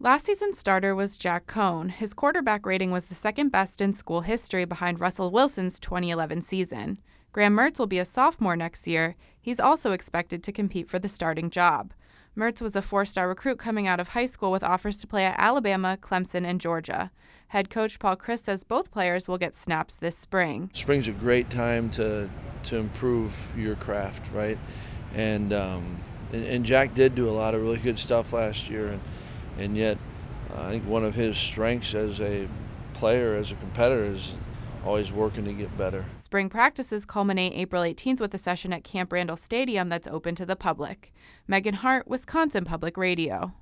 Last season's starter was Jack Cohn. His quarterback rating was the second best in school history behind Russell Wilson's 2011 season. Graham Mertz will be a sophomore next year. He's also expected to compete for the starting job. Mertz was a four-star recruit coming out of high school with offers to play at Alabama, Clemson, and Georgia. Head coach Paul Chryst says both players will get snaps this spring. Spring's a great time to improve your craft, right? And Jack did do a lot of really good stuff last year, and yet I think one of his strengths as a player, as a competitor, is always working to get better. Spring practices culminate April 18th with a session at Camp Randall Stadium that's open to the public. Megan Hart, Wisconsin Public Radio.